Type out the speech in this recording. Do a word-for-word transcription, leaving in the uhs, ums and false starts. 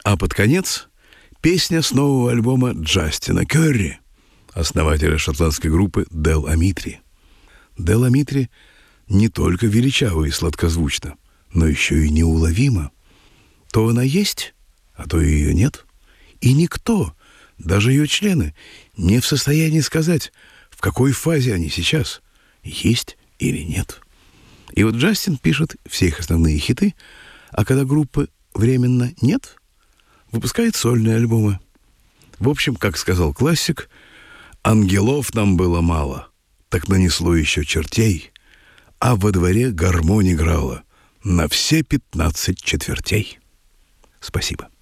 А под конец песня с нового альбома Джастина Керри, основателя шотландской группы Del Amitri. Del Amitri не только величава и сладкозвучна, но еще и неуловима. То она есть, а то ее нет. И никто, даже ее члены, не в состоянии сказать, в какой фазе они сейчас, есть или нет. И вот Джастин пишет все их основные хиты, а когда группы временно нет, выпускает сольные альбомы. В общем, как сказал классик, «Ангелов нам было мало, так нанесло еще чертей, а во дворе гармонь играла на все пятнадцать четвертей». Спасибо.